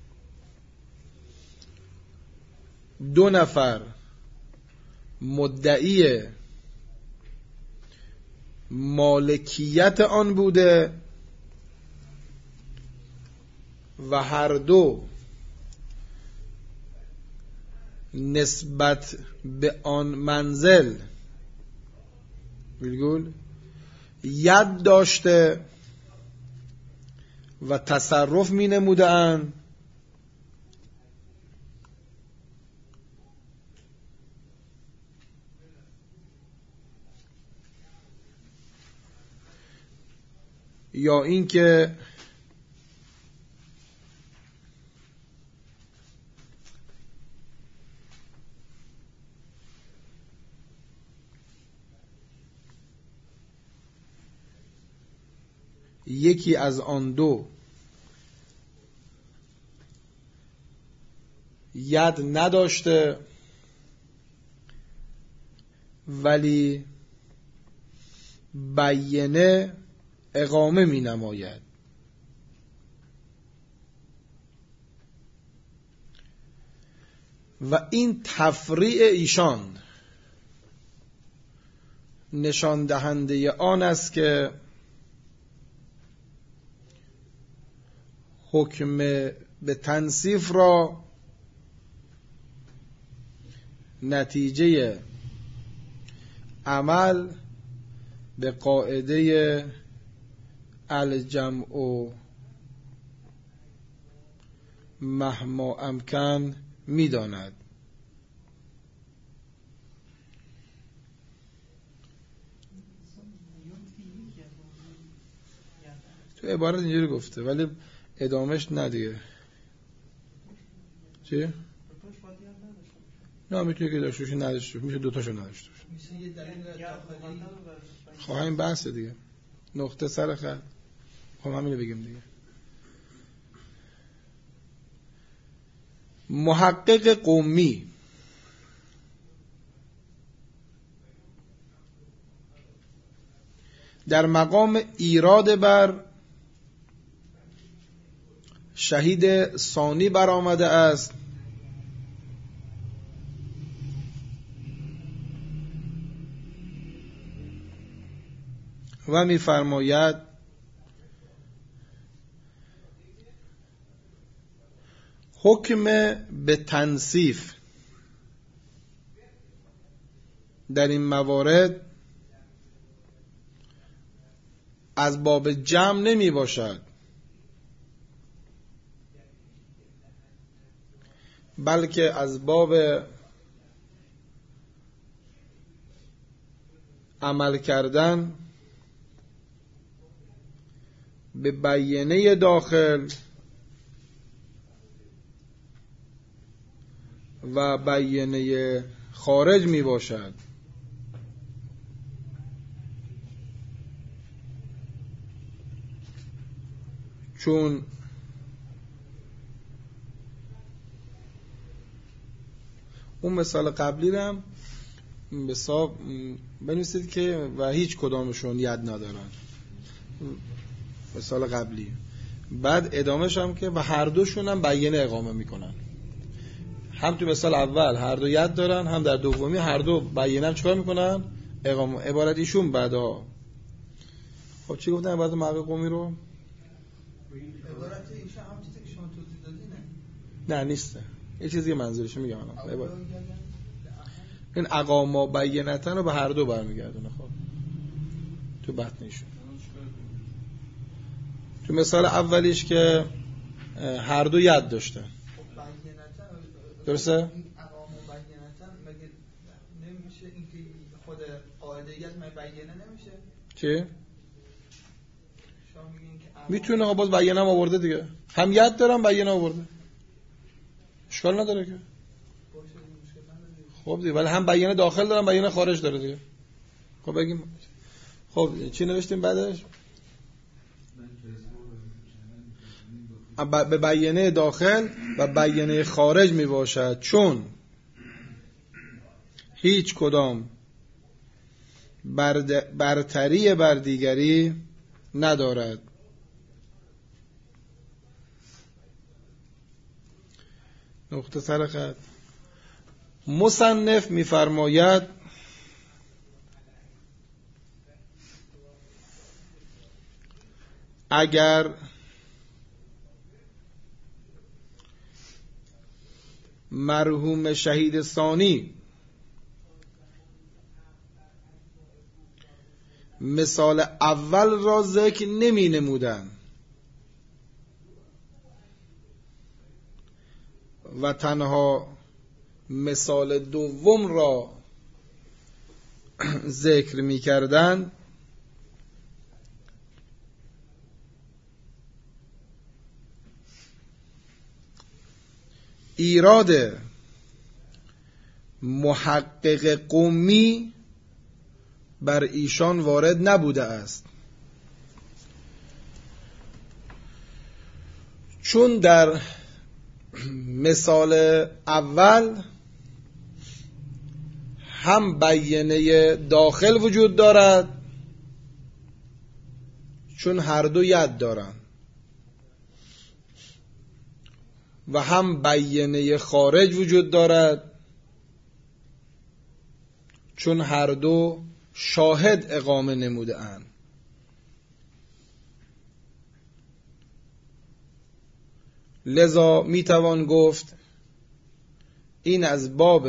B: 2 نفر مدعی مالکیت آن بوده و هر دو نسبت به آن منزل ید داشته و تصرف می نمودند، یا اینکه یکی از آن دو ید نداشته ولی بیینه اقامه می نماید. و این تفریع ایشان نشان دهنده آن است که حکم به تنصیف را نتیجه عمل به قاعده الجمع مهما امکن می داند. تو عبارت اینجوری گفته ولی ادامهش ندیگه. چی؟ نه میتونه که داشته باشی نداشته باشی، میشه دوتاشو نداشته باشی.
A: میشه یه دلیل داخلی
B: خواهیم بحث دیگه، نقطه سر خط. خب همینو بگیم دیگه. محقق قمی در ایراد بر شهید ثانی برآمده است و می‌فرماید حکم به تنصیف در این موارد از باب جمع نمی باشد، بلکه از باب عمل کردن به بیینه داخل و بیینه خارج می باشد. چون اون مثال قبلی رو هم به حساب بنویسید که و هیچ کدامشون ید ندارن، مثال قبلی. بعد ادامهش هم که و هر دوشون هم بیینه اقامه میکنن. هم تو مثال اول هر دو ید دارن، هم در دومی هر دو بیینه هم چیکار میکنن؟ اقامه. عبارت ایشون بعدا. خب چی گفتن عبارت محقق قمی رو؟
A: عبارت ایشون هم چیزی که شما توضیح دادین
B: نه نیسته، یه چیزی منظورش میگم الان. این اقامه بیینتن رو به هر دو برمیگردونه. خب تو بطنشون تو مثال اولیش که هر دو ید داشتن، درسته؟
A: این اقام مبینتا مگه نمیشه اینکه خود قاعده‌ایت مبینه نمیشه؟
B: چی؟ میتونه باز بیانه هم آورده دیگه، هم ید دارم بیانه آورده، اشکال نداره که. خب دیگه، ولی هم بیانه داخل دارم بیانه خارج داره دیگه. خب بگیم خب چی نوشتیم بعدش؟ به بیانه داخل و بیانه خارج می باشد، چون هیچ کدام برتری بر دیگری ندارد. نقطه سر خط. مصنف می‌فرماید اگر مرحوم شهید ثانی مثال اول را ذکر نمی نمودن و تنها مثال دوم را ذکر می کردن، ایراد محقق قمی بر ایشان وارد نبوده است، چون در مثال اول هم بیانه داخل وجود دارد، چون هر دو ید دارند، و هم بیانه خارج وجود دارد، چون هر دو شاهد اقامه نموده اند. لذا میتوان گفت این از باب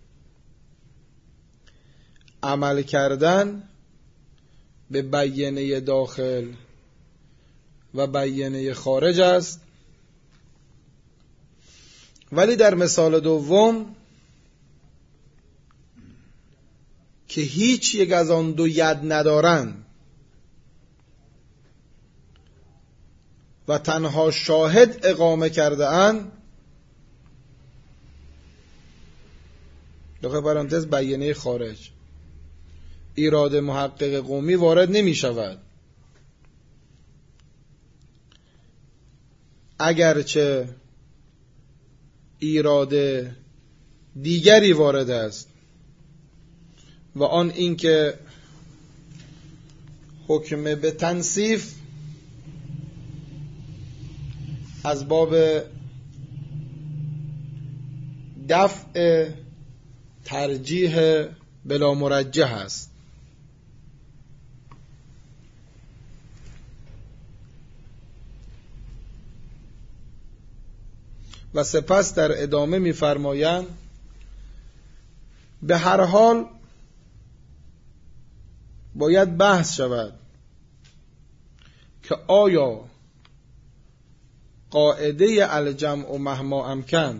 B: عمل کردن به بیانه داخل و بیانه خارج است، ولی در مثال دوم که هیچ یک از آن دو ید ندارند و تنها شاهد اقامه کرده اند، داخل پرانتز بیانه خارج، ایراد محقق قومی وارد نمی شود، اگرچه ایراد دیگری وارد است و آن اینکه حکم به تنصیف از باب دفع ترجیح بلا مرجح است. و سپس در ادامه می‌فرمایند به هر حال باید بحث شود که آیا قاعده الجمع مهما امکن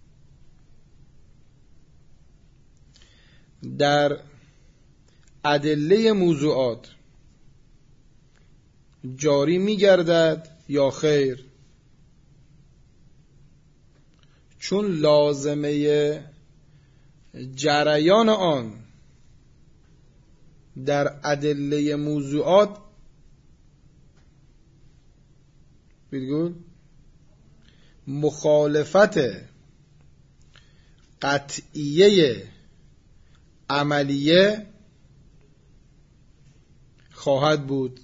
B: در ادله موضوعات جاری می‌گردد یا خیر، چون لازمه جریان آن در ادله موضوعات بگو مخالفت قطعیه عملیه خواهد بود،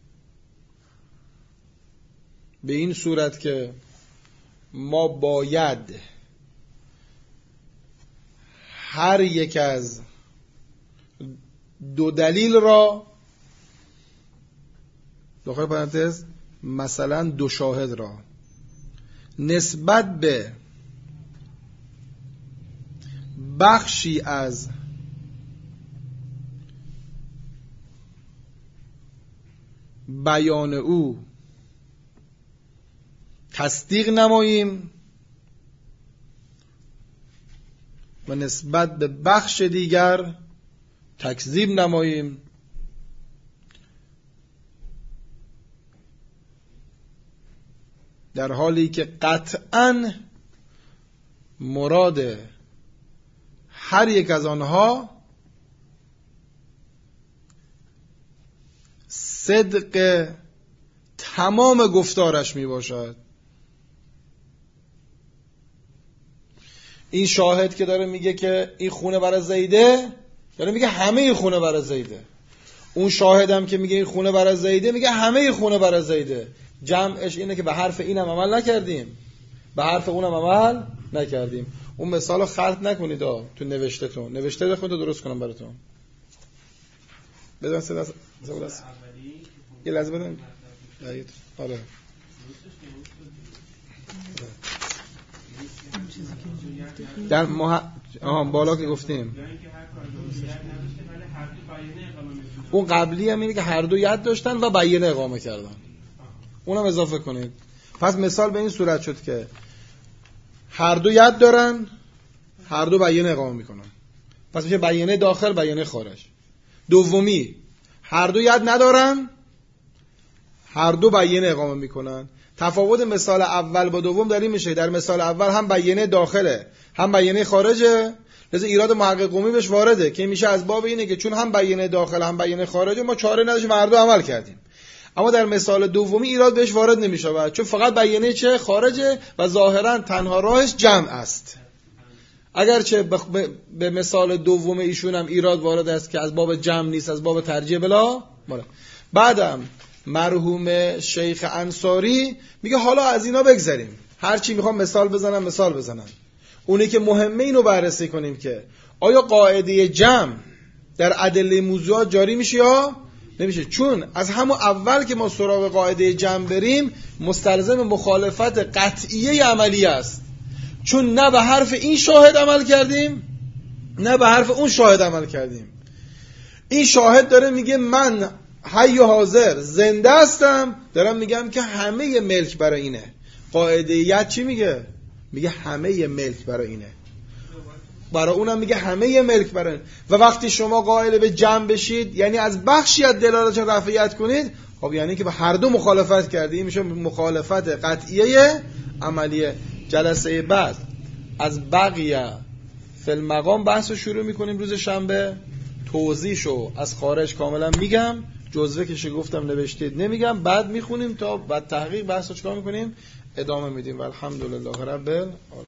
B: به این صورت که ما باید هر یک از دو دلیل را داخل پرانتز مثلا دو شاهد را نسبت به بخشی از بیان او تصدیق نماییم و نسبت به بخش دیگر تکذیب نماییم. در حالی که قطعاً مراد هر یک از آنها صدق تمام گفتارش می باشد. این شاهد که داره میگه که این خونه برای زیده، داره میگه همه این خونه برای زیده. اون شاهدم که میگه این خونه برای زیده، میگه همه این خونه برای زیده. جمعش اینه که به حرف اینم عمل نکردیم، به حرف اونم عمل نکردیم. اون مثالو خلط نکنید تو نوشتهتون. نوشته بخونید تا درست کنم براتون. بدون صدا یه لحظه بدون. آره. در بالا که گفتیم اون قبلی هم اینه که هر دو ید داشتن و بیانه اقامه کردن. اونم اضافه کنید. پس مثال به این صورت شد که هر دو ید دارن، هر دو بیانه اقامه میکنن. پس میشه بیانه داخل، بیانه خارج. دومی هر دو ید ندارن، هر دو بیانه اقامه میکنن. تفاوت مثال اول با دوم در این میشه در مثال اول هم بیانه داخله هم بیانه خارجه، لذا ایراد محقق قومی بهش وارده که میشه از باب اینه که چون هم بیانه داخل هم بیانه خارجه ما چاره نداشتیم هر دو عمل کردیم. اما در مثال دومی ایراد بهش وارد نمیشه چون فقط بیانه چه خارجه و ظاهرا تنها راهش جمع است. اگرچه به مثال دوم ایشون هم ایراد وارد است که از باب جمع نیست، از باب ترجیح بلا مالا. بعدم مرحوم شیخ انصاری میگه حالا از اینا بگذریم، هر چی میخوام مثال بزنم. اونی که مهمه اینو بررسی کنیم که آیا قاعده جمع در ادله موضوعات جاری میشه یا نمیشه. چون از همون اول که ما سراغ قاعده جمع بریم مستلزم مخالفت قطعیه عملی است. چون نه به حرف این شاهد عمل کردیم نه به حرف اون شاهد عمل کردیم. این شاهد داره میگه من حی و حاضر زنده هستم، دارم میگم که همه ملک برای اینه. قاعده یت چی میگه؟ میگه همه ملک برای اینه. برای اونم میگه همه ملک برای اینه. و وقتی شما قائل به جمع بشید یعنی از بخشی از دلالت رفعیت کنید، خب یعنی که به هر دو مخالفت کردی، میشه مخالفت قطعیه عملیه. جلسه بعد از بقیه فی المقام بحث رو شروع میکنیم روز شنبه. توضیحشو از خارج کاملا میگم، جزوه که گفتم نوشتید نمیگم، بعد میخونیم تا بعد تحقیق بحث رو چیکار میکنیم ادامه میدیم. و الحمدلله رب العالمین.